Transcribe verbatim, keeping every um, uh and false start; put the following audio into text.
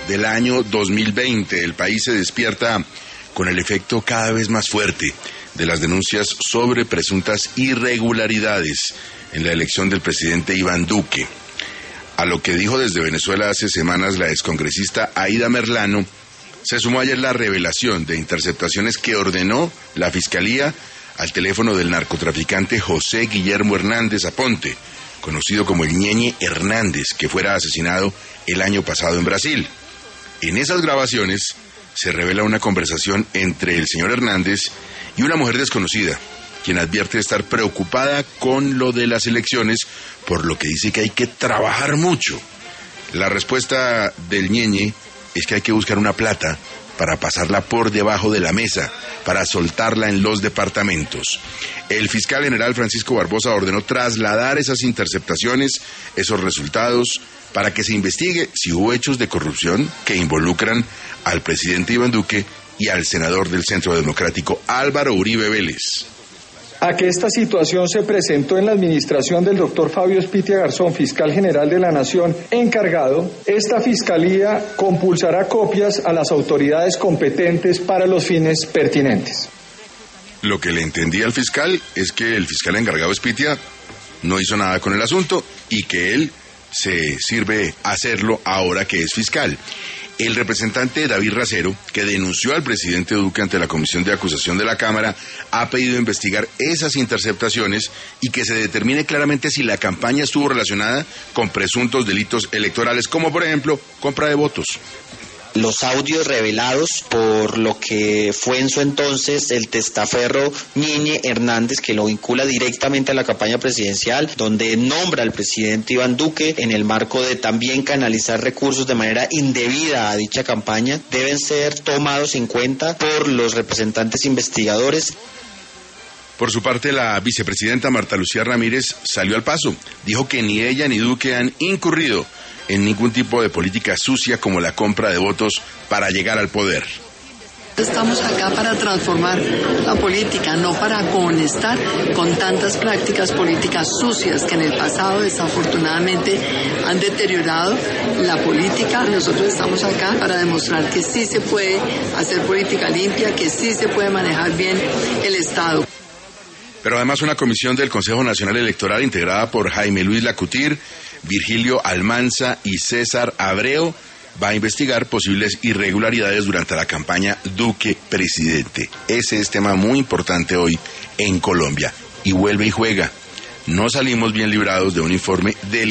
del año dos mil veinte. El país se despierta con el efecto cada vez más fuerte de las denuncias sobre presuntas irregularidades en la elección del presidente Iván Duque. A lo que dijo desde Venezuela hace semanas la excongresista Aida Merlano, se sumó ayer la revelación de interceptaciones que ordenó la Fiscalía al teléfono del narcotraficante José Guillermo Hernández Aponte, conocido como el Ñeñe Hernández, que fuera asesinado el año pasado en Brasil. En esas grabaciones se revela una conversación entre el señor Hernández y una mujer desconocida, quien advierte estar preocupada con lo de las elecciones, por lo que dice que hay que trabajar mucho. La respuesta del Ñeñe es que hay que buscar una plata para pasarla por debajo de la mesa, para soltarla en los departamentos. El fiscal general Francisco Barbosa ordenó trasladar esas interceptaciones, esos resultados, para que se investigue si hubo hechos de corrupción que involucran al presidente Iván Duque y al senador del Centro Democrático Álvaro Uribe Vélez. A que esta situación se presentó en la administración del doctor Fabio Spitia Garzón, fiscal general de la Nación encargado, esta fiscalía compulsará copias a las autoridades competentes para los fines pertinentes. Lo que le entendí al fiscal es que el fiscal encargado Spitia no hizo nada con el asunto y que él se sirve hacerlo ahora que es fiscal. El representante David Racero, que denunció al presidente Duque ante la Comisión de Acusación de la Cámara, ha pedido investigar esas interceptaciones y que se determine claramente si la campaña estuvo relacionada con presuntos delitos electorales, como por ejemplo, compra de votos. Los audios revelados por lo que fue en su entonces el testaferro Ñeñe Hernández, que lo vincula directamente a la campaña presidencial, donde nombra al presidente Iván Duque en el marco de también canalizar recursos de manera indebida a dicha campaña, deben ser tomados en cuenta por los representantes investigadores. Por su parte, la vicepresidenta Marta Lucía Ramírez salió al paso. Dijo que ni ella ni Duque han incurrido en ningún tipo de política sucia como la compra de votos para llegar al poder. Estamos acá para transformar la política, no para conectar con tantas prácticas políticas sucias que en el pasado desafortunadamente han deteriorado la política. Nosotros estamos acá para demostrar que sí se puede hacer política limpia, que sí se puede manejar bien el Estado. Pero además una comisión del Consejo Nacional Electoral integrada por Jaime Luis Lacutir, Virgilio Almanza y César Abreu va a investigar posibles irregularidades durante la campaña Duque presidente. Ese es tema muy importante hoy en Colombia. Y vuelve y juega. No salimos bien librados de un informe del